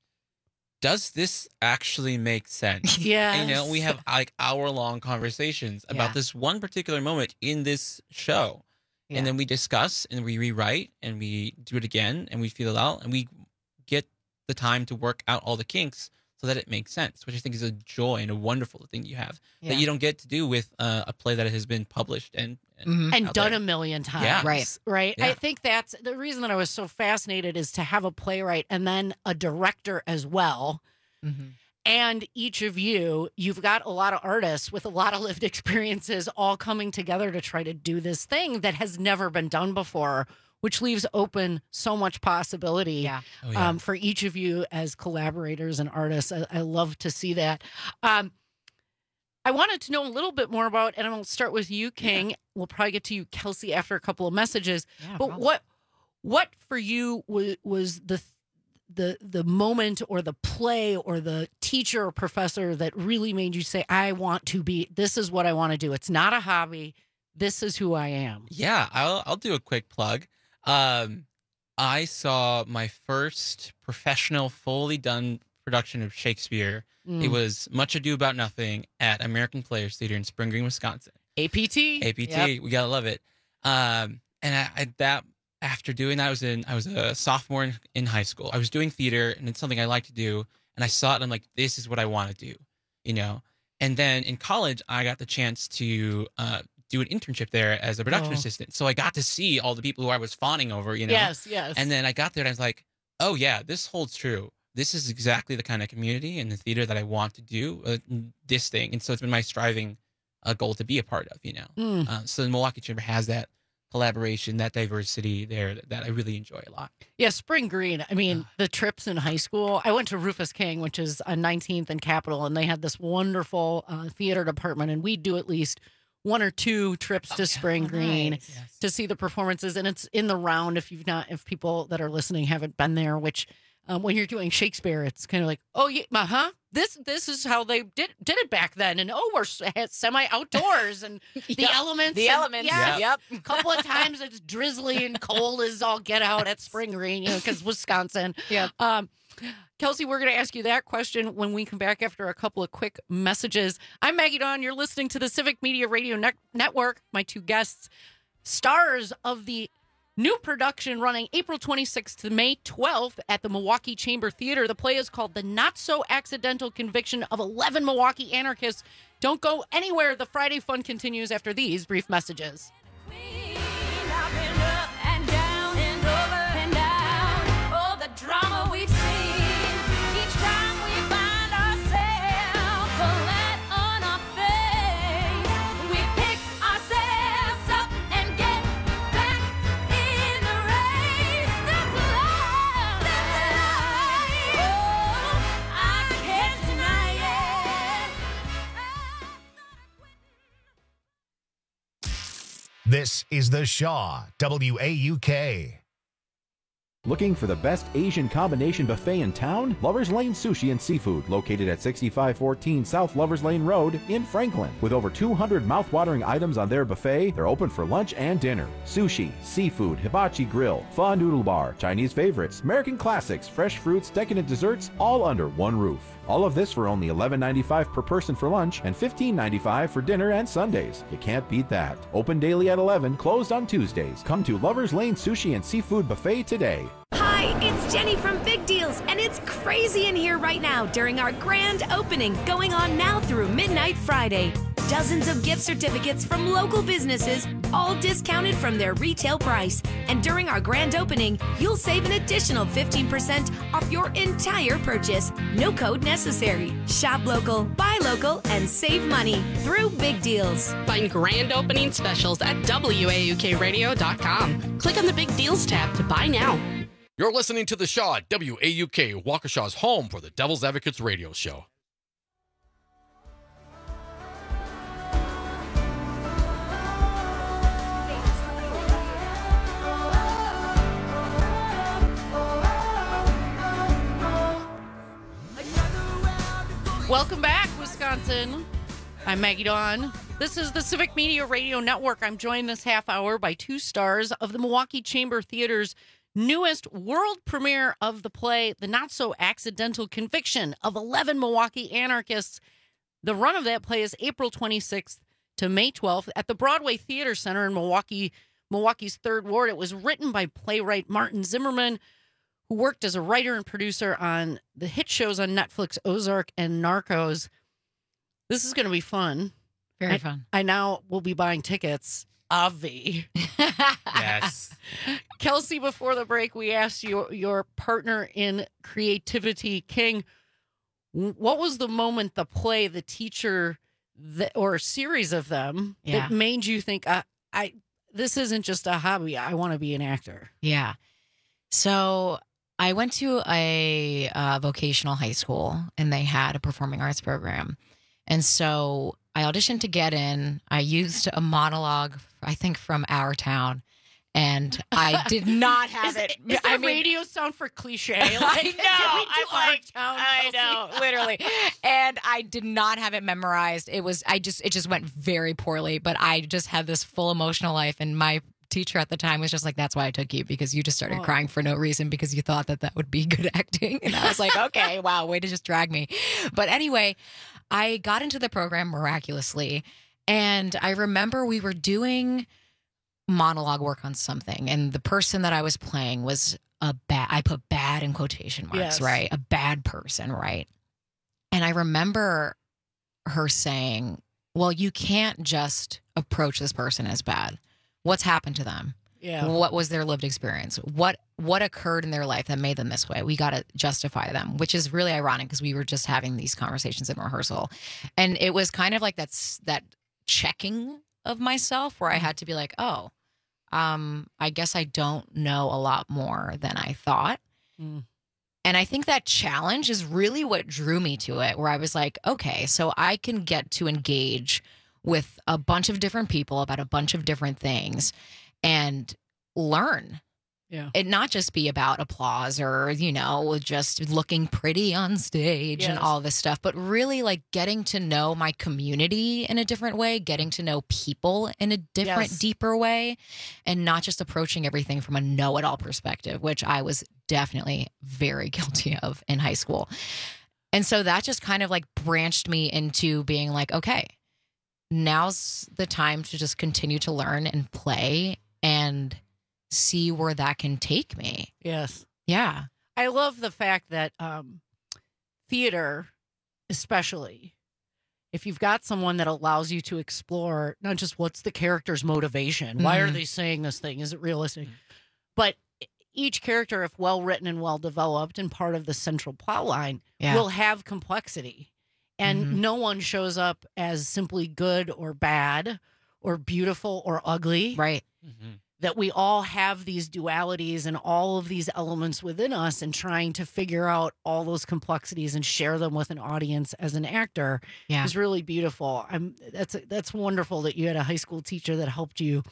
does this actually make sense? Yeah. You know, we have like hour-long conversations about this one particular moment in this show. Yeah. And then we discuss and we rewrite and we do it again and we feel it out and we get the time to work out all the kinks so that it makes sense, which I think is a joy and a wonderful thing you have that you don't get to do with a play that has been published and done there. a million times. Yeah. Right. Yeah. I think that's the reason that I was so fascinated is to have a playwright and then a director as well. Mm-hmm. And each of you've got a lot of artists with a lot of lived experiences all coming together to try to do this thing that has never been done before, which leaves open so much possibility for each of you as collaborators and artists. I love to see that. I wanted to know a little bit more about, and I'll start with you, King. Yeah. We'll probably get to you, Kelsey, after a couple of messages. Yeah, but probably. what for you was the moment or the play or the teacher or professor that really made you say, this is what I want to do. It's not a hobby. This is who I am. Yeah, I'll do a quick plug. I saw my first professional, fully done production of Shakespeare. It was Much Ado About Nothing at American Players Theater in Spring Green, Wisconsin. APT. Yep. We gotta love it. And after doing that, I was a sophomore in high school. I was doing theater, and it's something I like to do. And I saw it, and I'm like, this is what I want to do, you know. And then in college, I got the chance to do an internship there as a production assistant. So I got to see all the people who I was fawning over, you know. Yes. And then I got there, and I was like, oh yeah, this holds true. This is exactly the kind of community and the theater that I want to do this thing. And so it's been my striving goal to be a part of, you know. So the Milwaukee Chamber has that collaboration, that diversity there that I really enjoy a lot. Yeah, Spring Green. I mean, the trips in high school. I went to Rufus King, which is on 19th and Capitol, and they had this wonderful theater department, and we'd do at least one or two trips to Spring Green to see the performances. And it's in the round if people that are listening haven't been there, which when you're doing Shakespeare, it's kind of like, oh yeah, this is how they did it back then, and we're semi outdoors and the elements. Yep. A couple of times it's drizzly and cold as all get out at Spring Green, you know, because Wisconsin. Yeah. Kelsey, we're going to ask you that question when we come back after a couple of quick messages. I'm Maggie Dawn. You're listening to the Civic Media Radio Network. My two guests, stars of the new production running April 26th to May 12th at the Milwaukee Chamber Theater. The play is called The Not So Accidental Conviction of 11 Milwaukee Anarchists. Don't go anywhere. The Friday fun continues after these brief messages. Drama we've seen each time we find ourselves flat on our face. We pick ourselves up and get back in the race. That's life. Oh, I can't deny it. This is the Shaw WAUK. Looking for the best Asian combination buffet in town? Lover's Lane Sushi and Seafood, located at 6514 South Lover's Lane Road in Franklin. With over 200 mouth-watering items on their buffet, they're open for lunch and dinner. Sushi, seafood, hibachi grill, pho noodle bar, Chinese favorites, American classics, fresh fruits, decadent desserts, all under one roof. All of this for only $11.95 per person for lunch and $15.95 for dinner and Sundays. You can't beat that. Open daily at 11, closed on Tuesdays. Come to Lover's Lane Sushi and Seafood Buffet today. Hi, it's Jenny from Big Deals, and it's crazy in here right now during our grand opening going on now through midnight Friday. Dozens of gift certificates from local businesses, all discounted from their retail price. And during our grand opening, you'll save an additional 15% off your entire purchase. No code necessary. Shop local, buy local, and save money through Big Deals. Find grand opening specials at WAUKradio.com. Click on the Big Deals tab to buy now. You're listening to the Shaw WAUK, Waukesha's home for the Devil's Advocates radio show. Welcome back, Wisconsin. I'm Maggie Dawn. This is the Civic Media Radio Network. I'm joined this half hour by two stars of the Milwaukee Chamber Theater's newest world premiere of the play, The Not So Accidental Conviction of 11 Milwaukee Anarchists. The run of that play is April 26th to May 12th at the Broadway Theater Center in Milwaukee's 3rd Ward. It was written by playwright Martin Zimmerman, who worked as a writer and producer on the hit shows on Netflix, Ozark and Narcos. This is going to be fun. Very fun. I now will be buying tickets. Avi. Yes. Kelsey, before the break, we asked your partner in creativity, King, what was the moment, the play, the teacher, or a series of them that made you think, this isn't just a hobby, I want to be an actor? Yeah. So I went to a vocational high school, and they had a performing arts program. And so I auditioned to get in. I used a monologue, I think, from Our Town, and I did not have it. Is that radio sound for cliche? I know, literally. And I did not have it memorized. It just went very poorly, but I just had this full emotional life, and my teacher at the time was just like, that's why I took you, because you just started crying for no reason because you thought that would be good acting. And I was like, okay, wow, way to just drag me. But anyway, I got into the program miraculously, and I remember we were doing monologue work on something, and the person that I was playing was I put bad in quotation marks, right? A bad person, right? And I remember her saying, well, you can't just approach this person as bad. What's happened to them? Yeah. What was their lived experience? What occurred in their life that made them this way? We got to justify them, which is really ironic because we were just having these conversations in rehearsal. And it was kind of like that checking of myself where I had to be like, I guess I don't know a lot more than I thought. Mm. And I think that challenge is really what drew me to it, where I was like, okay, so I can get to engage with a bunch of different people about a bunch of different things and learn. Yeah. It not just be about applause or, just looking pretty on stage and all this stuff, but really like getting to know my community in a different way, getting to know people in a different, deeper way, and not just approaching everything from a know-it-all perspective, which I was definitely very guilty of in high school. And so that just kind of like branched me into being like, okay, now's the time to just continue to learn and play and see where that can take me. Yes. Yeah. I love the fact that theater, especially, if you've got someone that allows you to explore not just what's the character's motivation, why are they saying this thing? Is it realistic? But each character, if well written and well developed and part of the central plot line, will have complexity. And no one shows up as simply good or bad or beautiful or ugly. Right. Mm-hmm. That we all have these dualities and all of these elements within us, and trying to figure out all those complexities and share them with an audience as an actor is really beautiful. That's wonderful that you had a high school teacher that helped you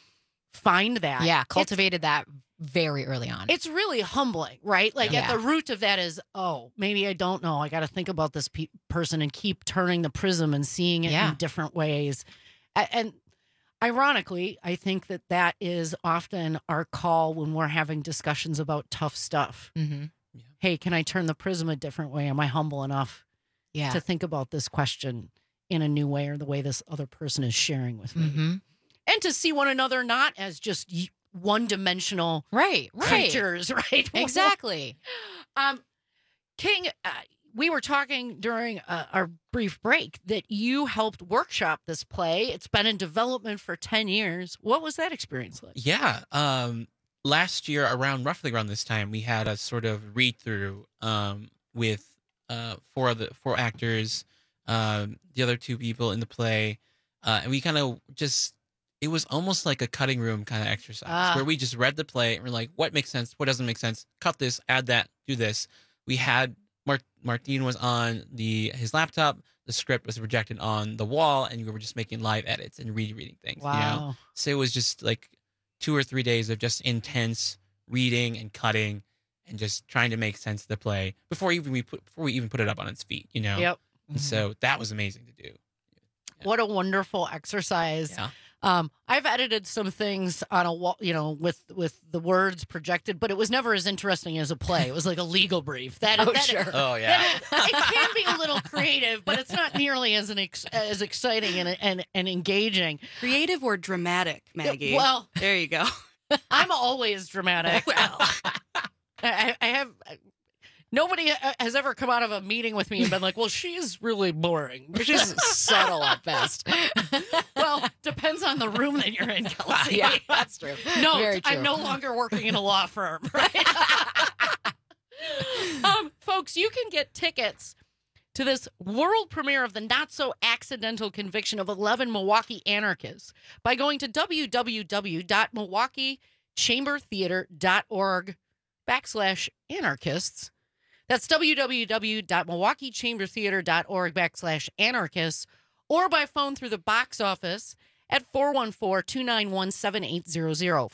find that. Yeah, cultivated that very early on. It's really humbling, right? Like at the root of that is, maybe I don't know. I got to think about this person and keep turning the prism and seeing it in different ways. And ironically, I think that is often our call when we're having discussions about tough stuff. Mm-hmm. Yeah. Hey, can I turn the prism a different way? Am I humble enough to think about this question in a new way, or the way this other person is sharing with me? Mm-hmm. And to see one another not as just one-dimensional creatures, right? Exactly. King, we were talking during our brief break that you helped workshop this play. It's been in development for 10 years. What was that experience like? Yeah. Last year, roughly around this time, we had a sort of read-through with four actors, the other two people in the play, and we kind of it was almost like a cutting room kind of exercise where we just read the play and we're like, what makes sense? What doesn't make sense? Cut this, add that, do this. We had Martin was on his laptop. The script was projected on the wall, and we were just making live edits and reading things. Wow. You know? So it was just like 2 or 3 days of just intense reading and cutting and just trying to make sense of the play before we even put it up on its feet, you know? Yep. And so that was amazing to do. Yeah. What a wonderful exercise. Yeah. I've edited some things on a wall, with the words projected, but it was never as interesting as a play. It was like a legal brief. Oh yeah. It can be a little creative, but it's not nearly as as exciting and engaging. Creative or dramatic, Maggie? Well, there you go. I'm always dramatic. Well, I have. Nobody has ever come out of a meeting with me and been like, well, she's really boring. She's subtle at best. Well, depends on the room that you're in, Kelsey. Yeah, that's true. No, Very true. I'm no longer working in a law firm, right? Folks, you can get tickets to this world premiere of the not-so-accidental conviction of 11 Milwaukee anarchists by going to www.milwaukeechambertheater.org/anarchists. That's www.milwaukeechambertheater.org/anarchists, or by phone through the box office at 414-291-7800.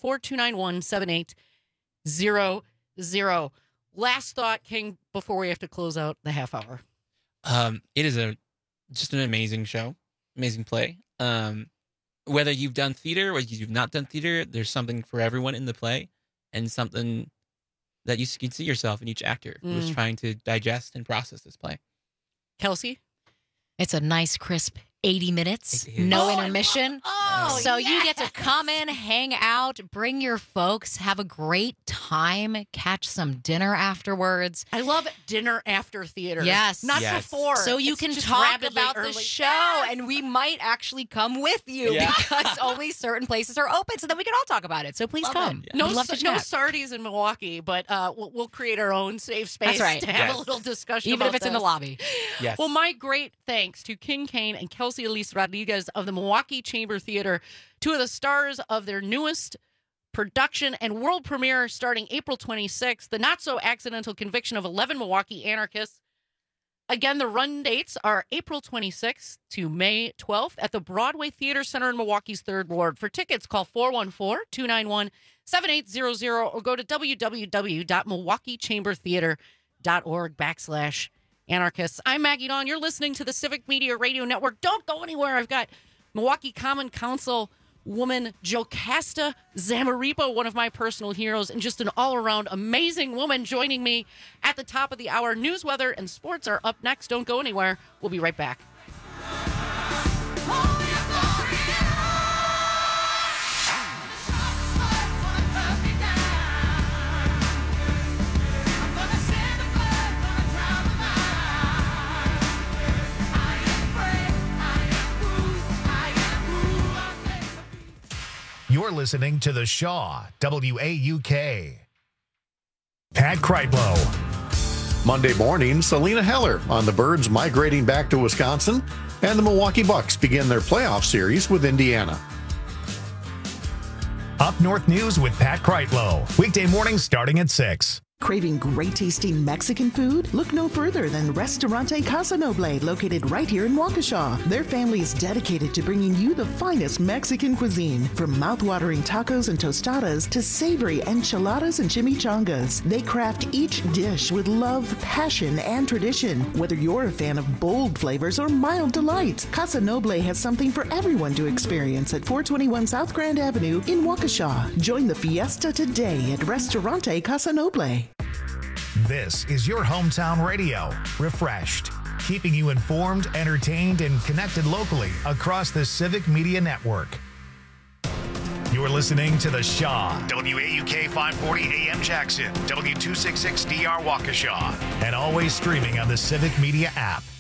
414-291-7800. Last thought, King, before we have to close out the half hour. It is just an amazing show, amazing play. Whether you've done theater or you've not done theater, there's something for everyone in the play, and something that you can see yourself in each actor who's trying to digest and process this play. Kelsey? It's a nice, crisp 80 minutes, no intermission. So you get to come in, hang out, bring your folks, have a great time, catch some dinner afterwards. I love dinner after theater. Yes. Not before. So you can talk about the show, and we might actually come with you because only certain places are open, so then we can all talk about it. So please come. No Sardi's in Milwaukee, but we'll create our own safe space to have a little discussion even about if it's in the lobby. Yes. Well, my great thanks to King Kane and Kelsey Elise Rodriguez of the Milwaukee Chamber Theater, two of the stars of their newest production and world premiere starting April 26th, The Not So Accidental Conviction of 11 Milwaukee Anarchists. Again, the run dates are April 26th to May 12th at the Broadway Theater Center in Milwaukee's 3rd Ward. For tickets, call 414-291-7800 or go to www.milwaukeechambertheater.org/anarchists. I'm Maggie Dawn. You're listening to the Civic Media Radio Network. Don't go anywhere. I've got Milwaukee Common Council woman Jocasta Zamaripa, one of my personal heroes, and just an all-around amazing woman joining me at the top of the hour. News, weather, and sports are up next. Don't go anywhere. We'll be right back. You're listening to The Shaw, WAUK. Pat Kreitlow. Monday morning, Selena Heller on the Birds migrating back to Wisconsin, and the Milwaukee Bucks begin their playoff series with Indiana. Up North News with Pat Kreitlow. Weekday mornings starting at 6. Craving great tasting Mexican food? Look no further than Restaurante Casa Noble, located right here in Waukesha. Their family is dedicated to bringing you the finest Mexican cuisine, from mouth-watering tacos and tostadas to savory enchiladas and chimichangas. They craft each dish with love, passion, and tradition. Whether you're a fan of bold flavors or mild delights, Casa Noble has something for everyone to experience at 421 South Grand Avenue in Waukesha. Join the fiesta today at Restaurante Casa Noble. This is your hometown radio, Refreshed, keeping you informed, entertained, and connected locally across the Civic Media Network. You're listening to The Shaw, WAUK 540 AM Jackson, W266DR Waukesha, and always streaming on the Civic Media app.